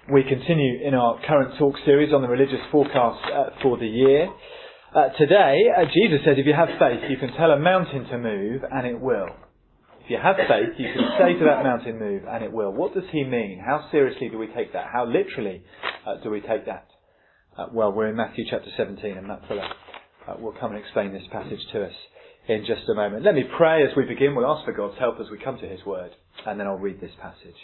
We continue in our current talk series on the religious forecast for the year. Today, Jesus said if you have faith, you can tell a mountain to move and it will. If you have faith, you can say to that mountain, move, and it will. What does he mean? How seriously do we take that? How literally do we take that? Well, we're in Matthew chapter 17, and Matt Fuller will come and explain this passage to us in just a moment. Let me pray as we begin. We'll ask for God's help as we come to his word, and then I'll read this passage.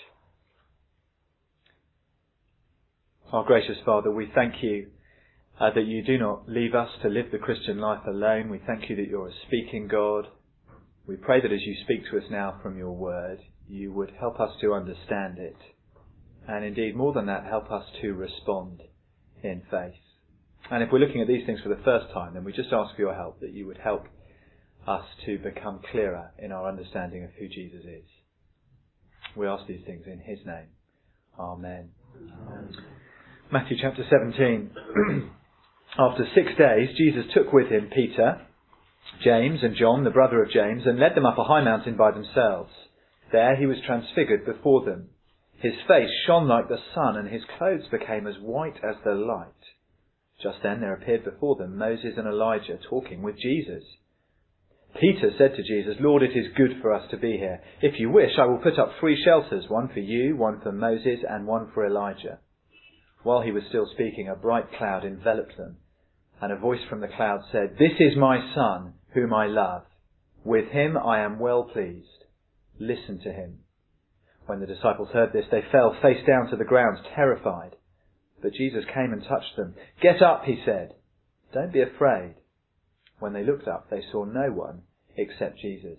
Our gracious Father, we thank you that you do not leave us to live the Christian life alone. We thank you that you're a speaking God. We pray that as you speak to us now from your word, you would help us to understand it. And indeed, more than that, help us to respond in faith. And if we're looking at these things for the first time, then we just ask for your help, that you would help us to become clearer in our understanding of who Jesus is. We ask these things in his name. Amen. Amen. Matthew chapter 17. After 6 days, Jesus took with him Peter, James and John, the brother of James, and led them up a high mountain by themselves. There he was transfigured before them. His face shone like the sun, and his clothes became as white as the light. Just then there appeared before them Moses and Elijah talking with Jesus. Peter said to Jesus, "Lord, it is good for us to be here. If you wish, I will put up 3 shelters, one for you, one for Moses, and one for Elijah." While he was still speaking, a bright cloud enveloped them, and a voice from the cloud said, "This is my Son, whom I love. With him I am well pleased. Listen to him." When the disciples heard this, they fell face down to the ground, terrified. But Jesus came and touched them. "Get up," he said. "Don't be afraid." When they looked up, they saw no one except Jesus.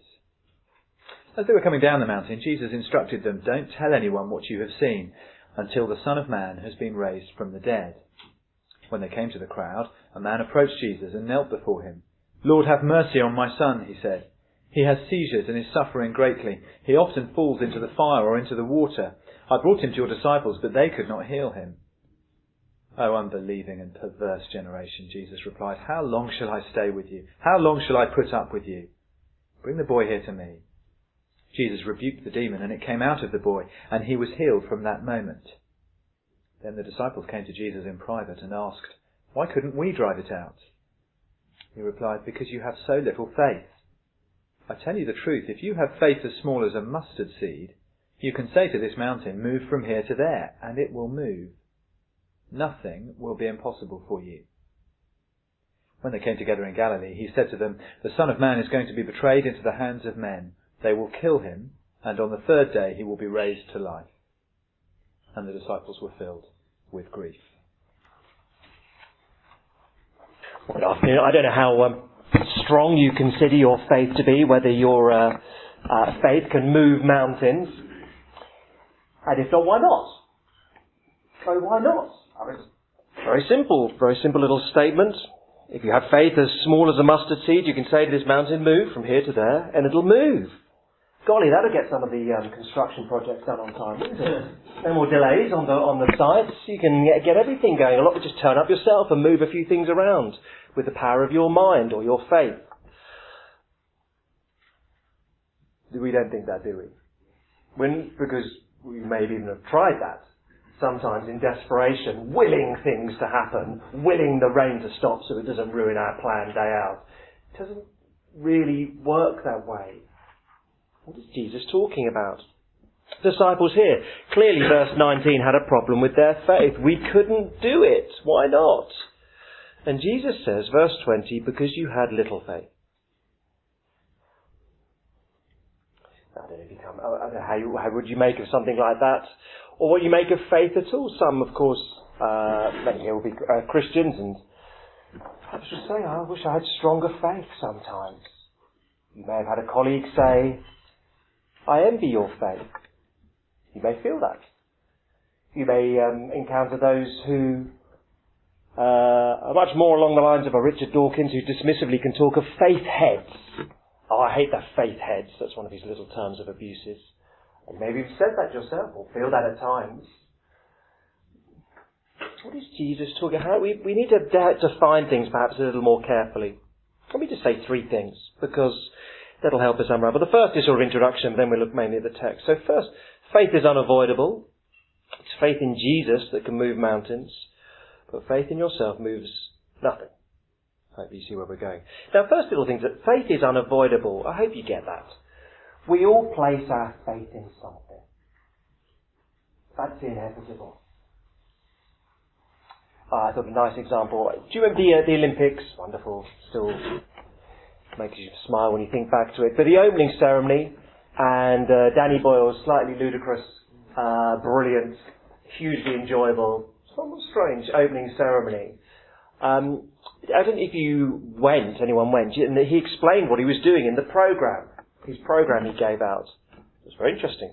As they were coming down the mountain, Jesus instructed them, "Don't tell anyone what you have seen, until the Son of Man has been raised from the dead." When they came to the crowd, a man approached Jesus and knelt before him. "Lord, have mercy on my son," he said. "He has seizures and is suffering greatly. He often falls into the fire or into the water. I brought him to your disciples, but they could not heal him." "O unbelieving and perverse generation," Jesus replied, "how long shall I stay with you? How long shall I put up with you? Bring the boy here to me." Jesus rebuked the demon, and it came out of the boy, and he was healed from that moment. Then the disciples came to Jesus in private and asked, "Why couldn't we drive it out?" He replied, "Because you have so little faith. I tell you the truth, if you have faith as small as a mustard seed, you can say to this mountain, 'Move from here to there,' and it will move. Nothing will be impossible for you." When they came together in Galilee, he said to them, "The Son of Man is going to be betrayed into the hands of men. They will kill him, and on the 3rd day he will be raised to life." And the disciples were filled with grief. Well, good afternoon. I don't know how strong you consider your faith to be, whether your faith can move mountains. And if not, why not? So why not? I mean, very simple little statement. If you have faith as small as a mustard seed, you can say to this mountain, "Move from here to there," and it'll move. Golly, that'll get some of the construction projects done on time, wouldn't it? No more delays on the sites. You can get everything going. A lot of just turn up yourself and move a few things around with the power of your mind or your faith. We don't think that, do we? Because we may even have tried that. Sometimes in desperation, willing things to happen, willing the rain to stop so it doesn't ruin our planned day out. It doesn't really work that way. What is Jesus talking about? Disciples here, clearly verse 19 had a problem with their faith. We couldn't do it. Why not? And Jesus says, verse 20, "Because you had little faith." I don't know how would you make of something like that? Or what you make of faith at all. Some, of course, many here will be Christians, and I should say, I wish I had stronger faith sometimes. You may have had a colleague say, "I envy your faith." You may feel that. You may encounter those who are much more along the lines of a Richard Dawkins, who dismissively can talk of faith heads. "Oh, I hate the faith heads." That's one of his little terms of abuses. And maybe you've said that yourself, or feel that at times. What is Jesus talking about? We need to define things perhaps a little more carefully. Let me just say 3 things, because that'll help us unravel. The first is sort of introduction, then we'll look mainly at the text. So first, faith is unavoidable. It's faith in Jesus that can move mountains, but faith in yourself moves nothing. I hope you see where we're going. Now, first little thing, that faith is unavoidable. I hope you get that. We all place our faith in something. That's inevitable. I thought a nice example. Do you remember the Olympics? Wonderful. Still makes you smile when you think back to it. But the opening ceremony, and Danny Boyle's slightly ludicrous, brilliant, hugely enjoyable, somewhat strange opening ceremony. I don't know if anyone went, and he explained what he was doing in the program, his program he gave out. It was very interesting.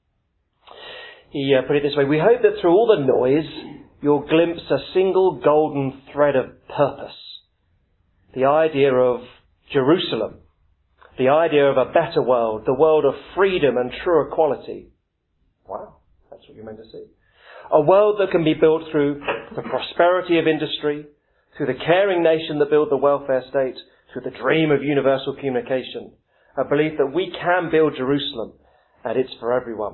He put it this way: we hope that through all the noise, you'll glimpse a single golden thread of purpose. The idea of Jerusalem. The idea of a better world. The world of freedom and true equality. Wow, that's what you're meant to see. A world that can be built through the prosperity of industry, through the caring nation that built the welfare state, through the dream of universal communication. A belief that we can build Jerusalem, and it's for everyone.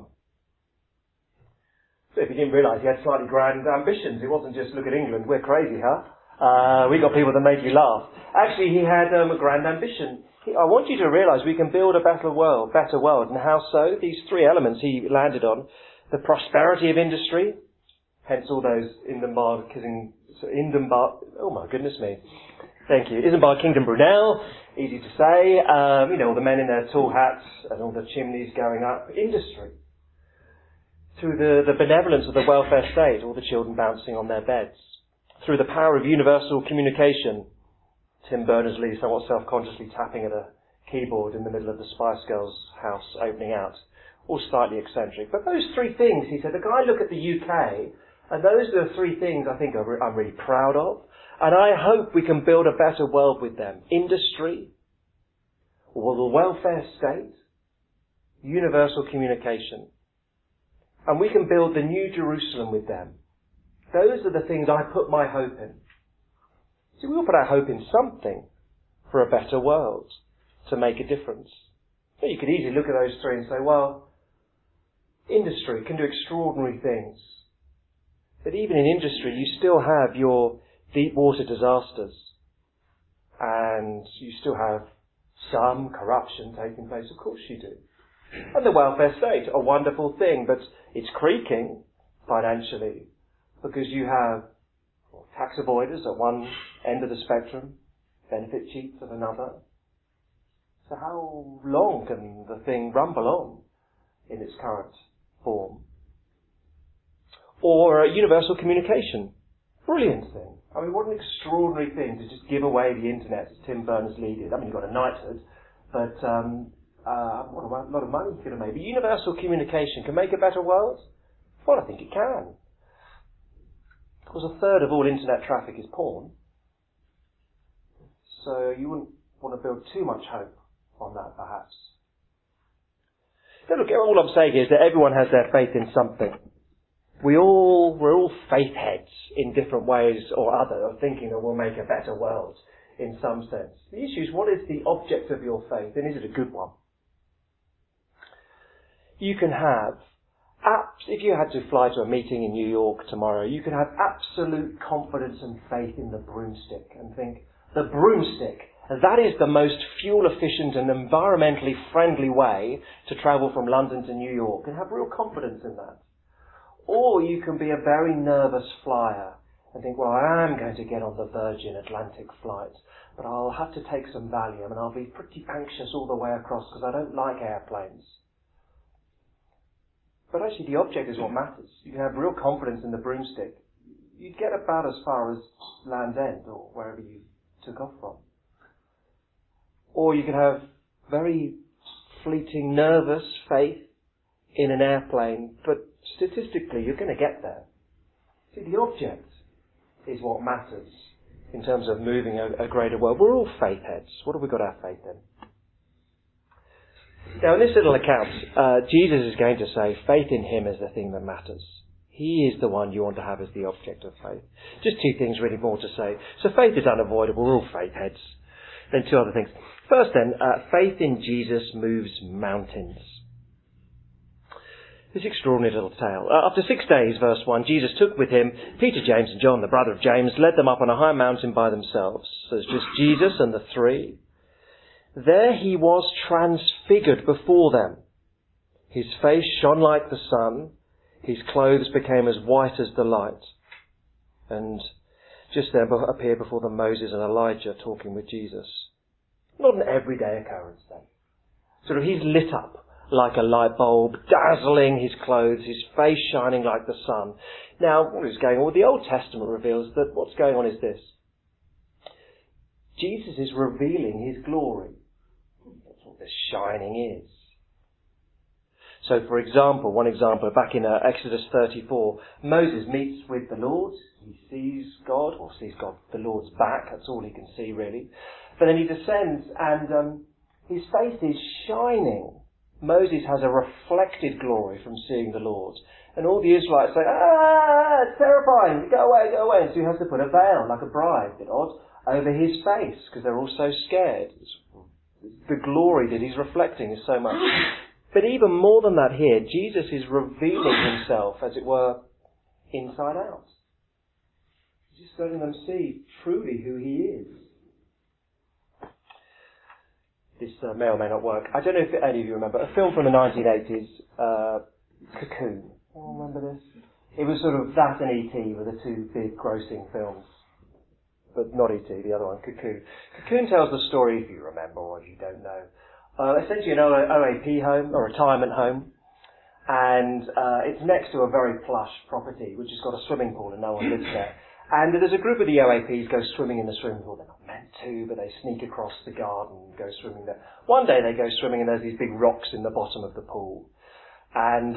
So if you didn't realise, he had slightly grand ambitions. It wasn't just, look at England, we're crazy, huh? We got people that make you laugh. Actually, he had a grand ambition. I want you to realise we can build a better world. And how so? These three elements he landed on. The prosperity of industry, hence all those Isambard, oh my goodness me. Thank you. Isambard Kingdom Brunel, easy to say. All the men in their tall hats and all the chimneys going up. Industry. Through the benevolence of the welfare state, all the children bouncing on their beds. Through the power of universal communication, Tim Berners-Lee somewhat self-consciously tapping at a keyboard in the middle of the Spice Girls' house opening out. All slightly eccentric. But those three things, he said, I look at the UK, and those are the three things I think I'm really proud of. And I hope we can build a better world with them. Industry, or the welfare state, universal communication. And we can build the new Jerusalem with them. Those are the things I put my hope in. See, we all put our hope in something for a better world, to make a difference. But you could easily look at those three and say, well, industry can do extraordinary things. But even in industry, you still have your deep water disasters. And you still have some corruption taking place. Of course you do. And the welfare state, a wonderful thing, but it's creaking financially because you have tax avoiders at one end of the spectrum, benefit cheats at another. So how long can the thing rumble on in its current form? Or universal communication. Brilliant thing. I mean, what an extraordinary thing to just give away the internet as Tim Berners-Lee did. I mean, he got a knighthood, but what a lot of money he could have made. But universal communication can make a better world? Well, I think it can. Of course, a third of all internet traffic is porn. So you wouldn't want to build too much hope on that, perhaps. So look, all I'm saying is that everyone has their faith in something. We're all faith heads in different ways or other of thinking that we'll make a better world in some sense. The issue is, what is the object of your faith, and is it a good one? You can have, if you had to fly to a meeting in New York tomorrow, you could have absolute confidence and faith in the broomstick and think, the broomstick, that is the most fuel efficient and environmentally friendly way to travel from London to New York, and have real confidence in that. Or you can be a very nervous flyer and think, well, I am going to get on the Virgin Atlantic flight, but I'll have to take some Valium and I'll be pretty anxious all the way across because I don't like airplanes. But actually the object is what matters. You can have real confidence in the broomstick. You'd get about as far as Land's End or wherever you took off from. Or you can have very fleeting, nervous faith in an airplane, but statistically you're going to get there. See, the object is what matters in terms of moving a greater world. We're all faith heads. What have we got our faith in? Now, in this little account, Jesus is going to say faith in him is the thing that matters. He is the one you want to have as the object of faith. Just two things really more to say. So faith is unavoidable. We're all faith heads. Then two other things. First then, faith in Jesus moves mountains. This extraordinary little tale. After 6 days, verse 1, Jesus took with him Peter, James and John, the brother of James, led them up on a high mountain by themselves. So it's just Jesus and the three. There he was transfigured before them. His face shone like the sun. His clothes became as white as the light. And just then appeared before them Moses and Elijah talking with Jesus. Not an everyday occurrence then. Sort of he's lit up like a light bulb, dazzling his clothes, his face shining like the sun. Now, what is going on? Well, the Old Testament reveals that what's going on is this. Jesus is revealing his glory. That's what this shining is. So, for example, one example, back in Exodus 34, Moses meets with the Lord. He sees God, or sees God, the Lord's back. That's all he can see, really. But then he descends, and his face is shining. Moses has a reflected glory from seeing the Lord. And all the Israelites say, it's terrifying, go away, go away. And so he has to put a veil, like a bride, a bit odd, over his face, because they're all so scared. The glory that he's reflecting is so much. But even more than that here, Jesus is revealing himself, as it were, inside out. He's just letting them see truly who he is. This may or may not work. I don't know if any of you remember a film from the 1980s, Cocoon. Anyone remember this? It was sort of that and E.T. were the two big grossing films. But not E.T., the other one, Cocoon. Cocoon tells the story, if you remember or if you don't know, essentially an OAP home, or retirement home. And it's next to a very plush property, which has got a swimming pool and no one lives there. And there's a group of the OAPs go swimming in the swimming pool. They're not meant to, but they sneak across the garden and go swimming there. One day they go swimming and there's these big rocks in the bottom of the pool. And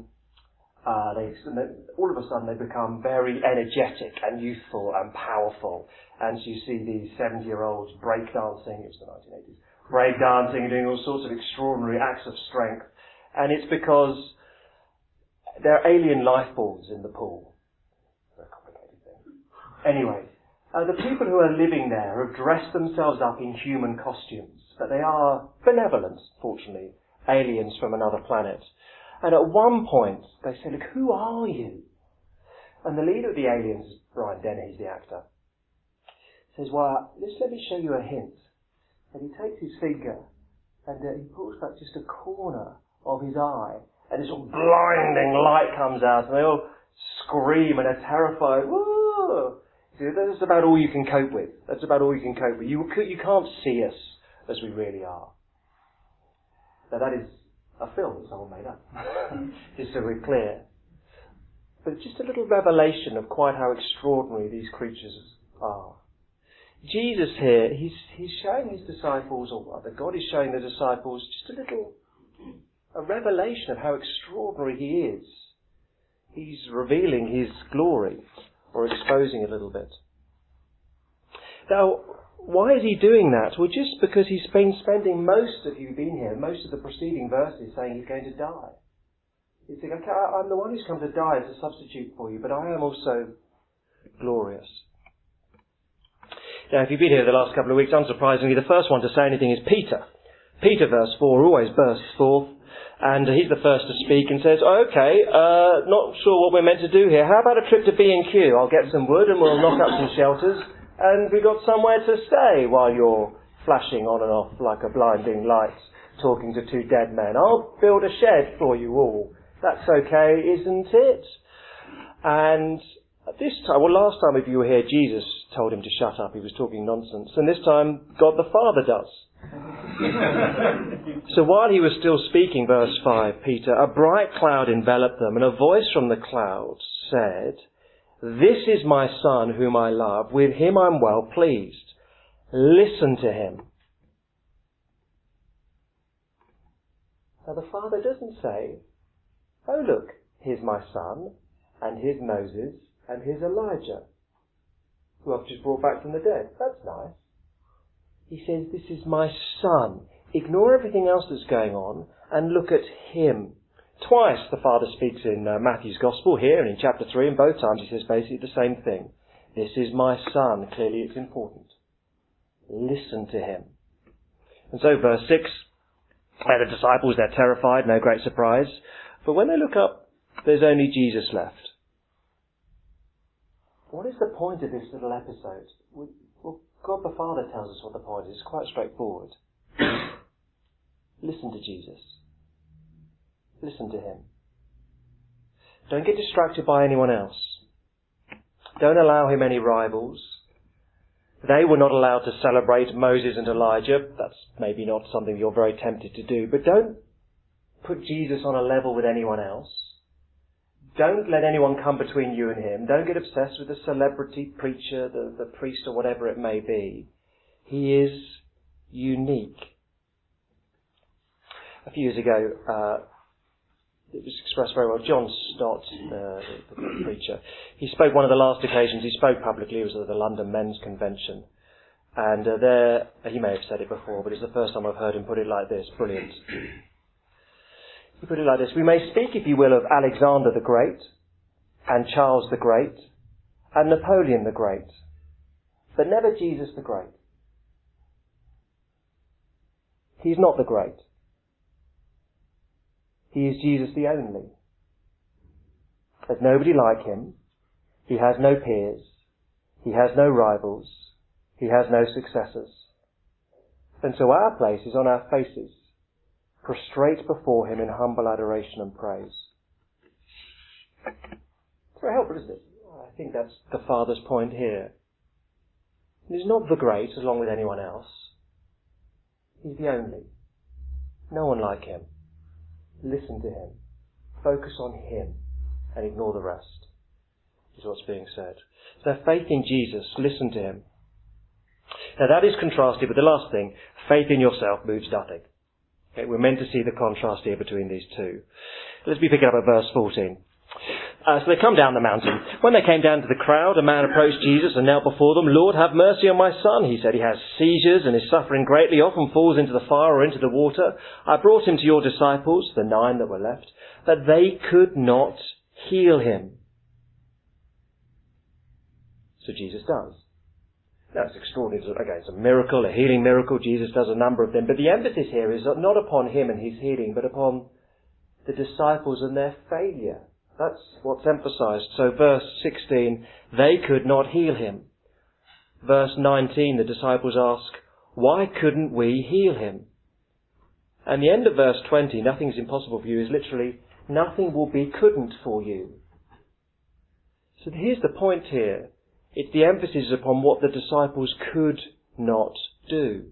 all of a sudden they become very energetic and youthful and powerful. And so you see these 70-year-olds breakdancing, it was the 1980s, breakdancing and doing all sorts of extraordinary acts of strength. And it's because there are alien life forms in the pool. Anyway, the people who are living there have dressed themselves up in human costumes, but they are benevolent, fortunately, aliens from another planet. And at one point, they say, look, who are you? And the leader of the aliens, Brian Denny, he's the actor, says, well, just let me show you a hint. And he takes his finger and he pulls back just a corner of his eye, and this sort of blinding light comes out, and they all scream and are terrified. Whoa! See, that's about all you can cope with. That's about all you can cope with. You can't see us as we really are. Now that is a film that someone made up, just so we're clear. But just a little revelation of quite how extraordinary these creatures are. Jesus here, he's showing his disciples, or rather God is showing the disciples just a revelation of how extraordinary he is. He's revealing his glory, or exposing a little bit. Now, why is he doing that? Well, just because he's been spending most of the preceding verses saying he's going to die. He's saying, okay, I'm the one who's come to die as a substitute for you, but I am also glorious. Now, if you've been here the last couple of weeks, unsurprisingly, the first one to say anything is Peter. Peter, verse 4, always bursts forth. And he's the first to speak and says, okay, not sure what we're meant to do here. How about a trip to B&Q? I'll get some wood and we'll knock up some shelters. And we've got somewhere to stay while you're flashing on and off like a blinding light, talking to two dead men. I'll build a shed for you all. That's okay, isn't it? And this time, well, last time if you were here, Jesus told him to shut up. He was talking nonsense. And this time, God the Father does. So while he was still speaking, verse 5, Peter, a bright cloud enveloped them, and a voice from the cloud said, this is my son whom I love. With him I'm well pleased. Listen to him. Now the Father doesn't say, oh look, here's my son, and here's Moses, and here's Elijah, who I've just brought back from the dead. That's nice. He says, this is my son. Ignore everything else that's going on and look at him. Twice the Father speaks in Matthew's Gospel, here and in chapter 3, and both times he says basically the same thing. This is my son. Clearly it's important. Listen to him. And so verse 6, the disciples, they're terrified, no great surprise. But when they look up, there's only Jesus left. What is the point of this little episode? Well, God the Father tells us what the point is. It's quite straightforward. Listen to Jesus. Listen to him. Don't get distracted by anyone else. Don't allow him any rivals. They were not allowed to celebrate Moses and Elijah. That's maybe not something you're very tempted to do. But don't put Jesus on a level with anyone else. Don't let anyone come between you and him. Don't get obsessed with the celebrity preacher, the priest or whatever it may be. He is unique. A few years ago, it was expressed very well. John Stott, the preacher, he spoke one of the last occasions he spoke publicly. It was at the London Men's Convention. And there, he may have said it before, but it's the first time I've heard him put it like this. Brilliant. He put it like this: we may speak, if you will, of Alexander the Great, and Charles the Great, and Napoleon the Great, but never Jesus the Great. He's not the great. He is Jesus the only. There's nobody like him. He has no peers. He has no rivals. He has no successors. And so our place is on our faces, prostrate before him in humble adoration and praise. It's very helpful, isn't it? I think that's the Father's point here. He's not the great along with anyone else. He's the only. No one like him. Listen to him. Focus on him and ignore the rest, is what's being said. So faith in Jesus, listen to him. Now that is contrasted with the last thing, faith in yourself moves nothing. Okay, we're meant to see the contrast here between these two. Let's be picking up at verse 14. So they come down the mountain. When they came down to the crowd, a man approached Jesus and knelt before them. "Lord, have mercy on my son," he said. "He has seizures and is suffering greatly, often falls into the fire or into the water. I brought him to your disciples," the 9 that were left, "but they could not heal him." So Jesus does. Now it's extraordinary. Again, it's a miracle, a healing miracle. Jesus does a number of them. But the emphasis here is not upon him and his healing, but upon the disciples and their failure. That's what's emphasized. So verse 16, they could not heal him. Verse 19, the disciples ask, "Why couldn't we heal him?" And the end of verse 20, "Nothing's impossible for you," is literally, "Nothing will be couldn't for you." So here's the point here. It's the emphasis upon what the disciples could not do.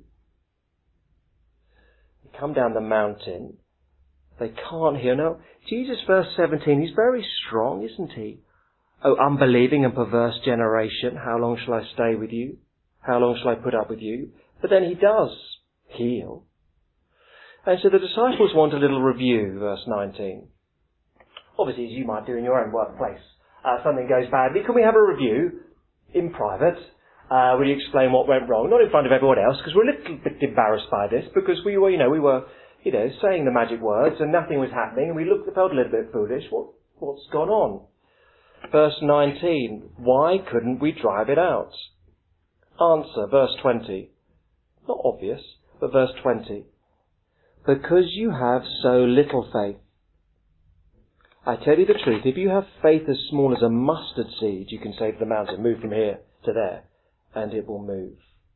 They come down the mountain. They can't heal. Now, Jesus, verse 17, he's very strong, isn't he? "Oh, unbelieving and perverse generation, how long shall I stay with you? How long shall I put up with you?" But then he does heal. And so the disciples want a little review, verse 19. Obviously, as you might do in your own workplace. Something goes badly. Can we have a review in private? Will you explain what went wrong? Not in front of everyone else, because we're a little bit embarrassed by this, because we were saying the magic words and nothing was happening, and we felt a little bit foolish. What's gone on? Verse 19, why couldn't we drive it out? Answer, verse 20. Not obvious, but verse 20. Because you have so little faith. I tell you the truth, if you have faith as small as a mustard seed, you can say to the mountain, "Move from here to there," and it will move.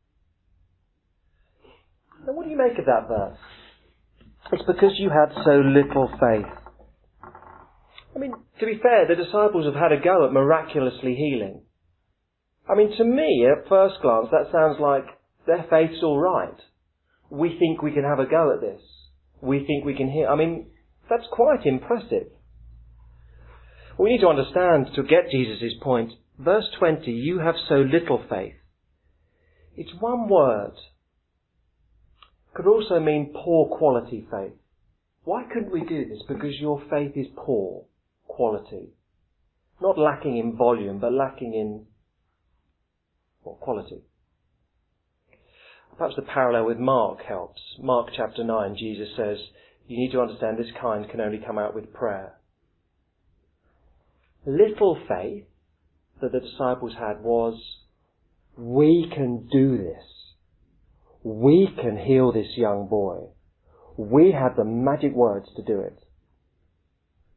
Now what do you make of that verse? It's because you had so little faith. I mean, to be fair, the disciples have had a go at miraculously healing. I mean, to me, at first glance, that sounds like their faith's all right. We think we can have a go at this. We think we can heal. I mean, that's quite impressive. We need to understand, to get Jesus' point, verse 20, "You have so little faith." It's one word. Could also mean poor quality faith. Why couldn't we do this? Because your faith is poor quality. Not lacking in volume, but lacking in quality. Perhaps the parallel with Mark helps. Mark chapter 9, Jesus says, you need to understand this kind can only come out with prayer. Little faith that the disciples had was, we can do this. We can heal this young boy. We have the magic words to do it.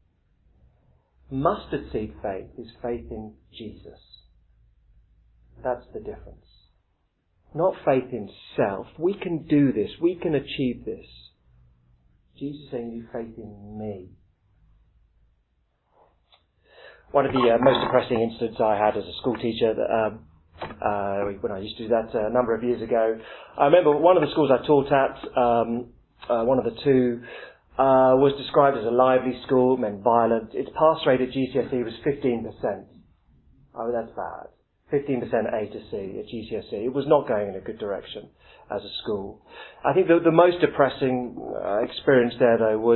Mustard seed faith is faith in Jesus. That's the difference. Not faith in self. We can do this. We can achieve this. Jesus is saying, you have faith in me. One of the most depressing incidents I had as a school teacher, when I used to do that a number of years ago, I remember one of the schools I taught at, one of the two, was described as a lively school, meant violent. Its pass rate at GCSE was 15%. Oh, that's bad. 15% A to C at GCSE. It was not going in a good direction as a school. I think the most depressing experience there, though, was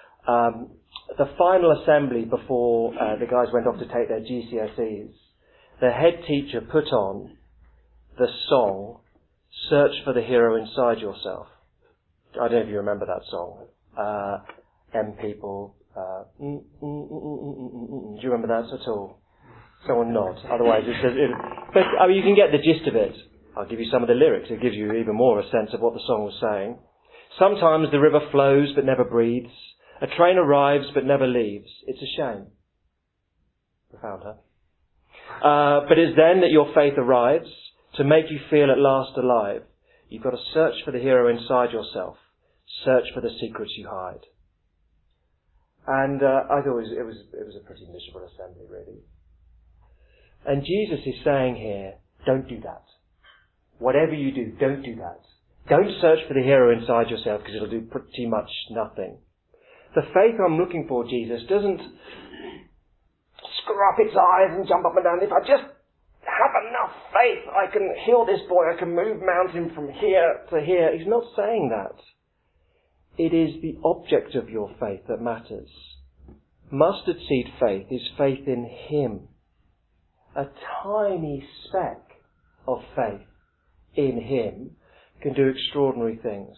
the final assembly before the guys went off to take their GCSEs. The head teacher put on the song, Search for the Hero Inside Yourself. I don't know if you remember that song. M People. Do you remember that at all? Someone nod. Otherwise it says... But I mean, you can get the gist of it. I'll give you some of the lyrics. It gives you even more a sense of what the song was saying. Sometimes the river flows but never breathes. A train arrives but never leaves. It's a shame. Profound, huh? But it's then that your faith arrives to make you feel at last alive. You've got to search for the hero inside yourself. Search for the secrets you hide. And I thought it was a pretty miserable assembly, really. And Jesus is saying here, don't do that. Whatever you do, don't do that. Don't search for the hero inside yourself because it'll do pretty much nothing. The faith I'm looking for, Jesus, doesn't screw up its eyes and jump up and down. If I just have enough faith, I can heal this boy, I can move mountain from here to here. He's not saying that. It is the object of your faith that matters. Mustard seed faith is faith in Him. A tiny speck of faith in Him can do extraordinary things.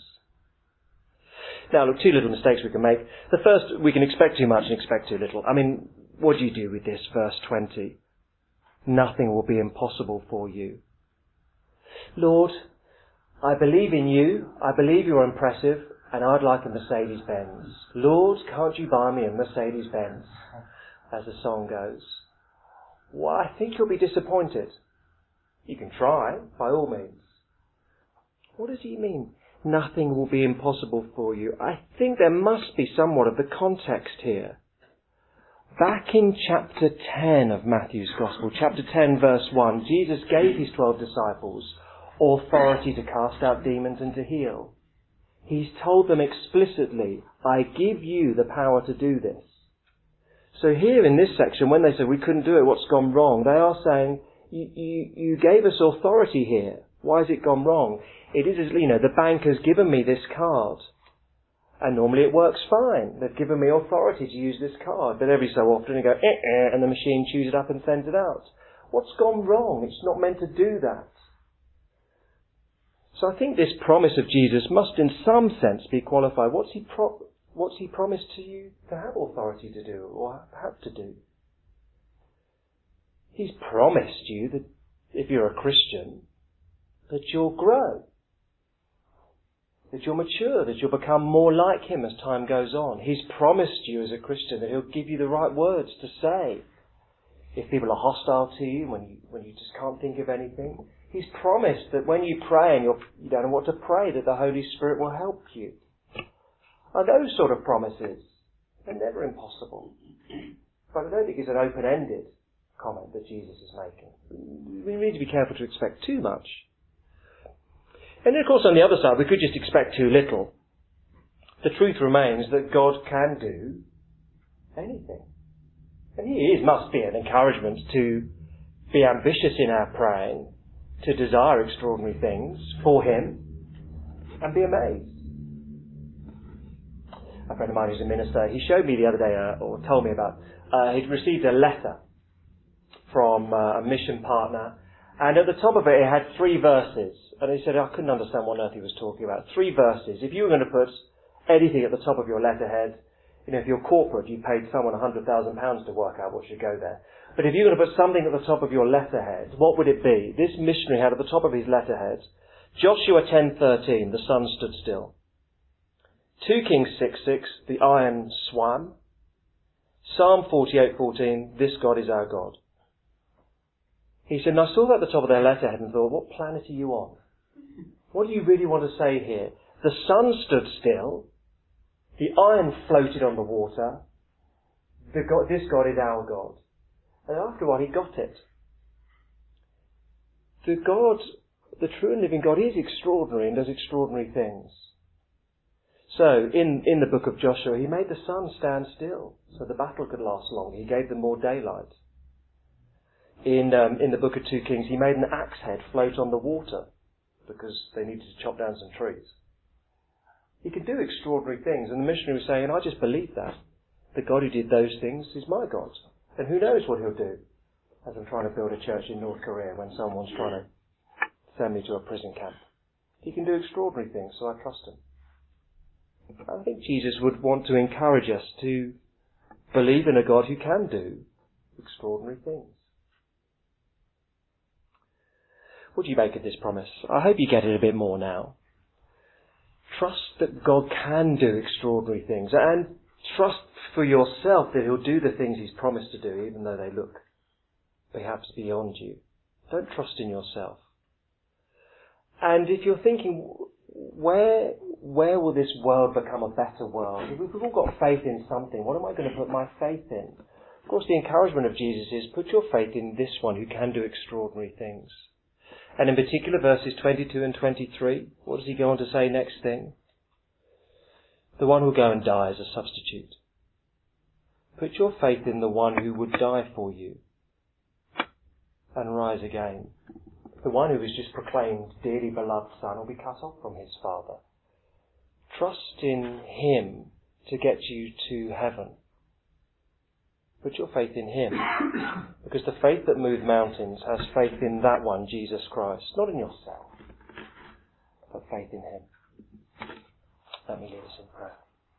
Now, look, two little mistakes we can make. The first, we can expect too much and expect too little. I mean, what do you do with this, verse 20? Nothing will be impossible for you. Lord, I believe in you. I believe you're impressive, and I'd like a Mercedes-Benz. Lord, can't you buy me a Mercedes-Benz? As the song goes. Well, I think you'll be disappointed. You can try, by all means. What does he mean? Nothing will be impossible for you. I think there must be somewhat of the context here. Back in chapter 10 of Matthew's Gospel, chapter 10 verse 1, Jesus gave his 12 disciples authority to cast out demons and to heal. He's told them explicitly, I give you the power to do this. So here in this section, when they say we couldn't do it, what's gone wrong? They are saying, you gave us authority here. Why has it gone wrong? It is, the bank has given me this card. And normally it works fine. They've given me authority to use this card. But every so often you go, and the machine chews it up and sends it out. What's gone wrong? It's not meant to do that. So I think this promise of Jesus must in some sense be qualified. What's he promised to you to have authority to do or have to do? He's promised you that if you're a Christian, that you'll grow, that you'll mature, that you'll become more like Him as time goes on. He's promised you as a Christian that He'll give you the right words to say. If people are hostile to you, when you just can't think of anything, He's promised that when you pray and you don't know what to pray, that the Holy Spirit will help you. And those sort of promises are never impossible. But I don't think it's an open-ended comment that Jesus is making. We need to be careful to expect too much. And of course on the other side, we could just expect too little. The truth remains that God can do anything. And He must be an encouragement to be ambitious in our praying, to desire extraordinary things for Him, and be amazed. A friend of mine who's a minister, he showed me the other day, or told me about, he'd received a letter from a mission partner, and at the top of it had 3 verses. And he said, I couldn't understand what on earth he was talking about. 3 verses. If you were going to put anything at the top of your letterhead, if you're corporate, you paid someone £100,000 to work out what should go there. But if you were going to put something at the top of your letterhead, what would it be? This missionary had at the top of his letterhead, Joshua 10:13, the sun stood still. 2 Kings 6:6, the iron swam. Psalm 48:14, this God is our God. He said, and I saw that at the top of their letterhead and thought, what planet are you on? What do you really want to say here? The sun stood still. The iron floated on the water. This God is our God. And after a while, he got it. The true and living God is extraordinary and does extraordinary things. So, in the book of Joshua, he made the sun stand still so the battle could last longer. He gave them more daylight. In the book of 2 Kings, he made an axe head float on the water because they needed to chop down some trees. He can do extraordinary things, and the missionary was saying, I just believe that. The God who did those things is my God. And who knows what he'll do as I'm trying to build a church in North Korea when someone's trying to send me to a prison camp. He can do extraordinary things, so I trust him. I think Jesus would want to encourage us to believe in a God who can do extraordinary things. What do you make of this promise? I hope you get it a bit more now. Trust that God can do extraordinary things, and trust for yourself that he'll do the things he's promised to do, even though they look perhaps beyond you. Don't trust in yourself. And if you're thinking, where will this world become a better world? If we've all got faith in something, what am I going to put my faith in? Of course, the encouragement of Jesus is, put your faith in this one who can do extraordinary things. And in particular, verses 22 and 23, what does he go on to say next thing? The one who'll go and die as a substitute. Put your faith in the one who would die for you and rise again. The one who is just proclaimed dearly beloved Son will be cut off from his Father. Trust in him to get you to heaven. Put your faith in him, because the faith that moves mountains has faith in that one, Jesus Christ, not in yourself, but faith in him. Let me lead us in prayer.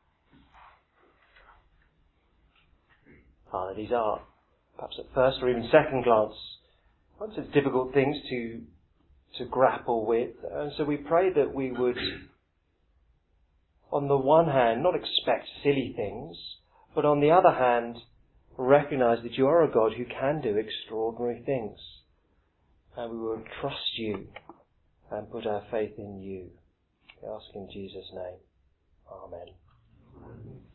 Father, these are, perhaps at first or even second glance, lots of difficult things to grapple with. And so we pray that we would, on the one hand, not expect silly things, but on the other hand, recognise that you are a God who can do extraordinary things. And we will trust you and put our faith in you. We ask in Jesus' name. Amen.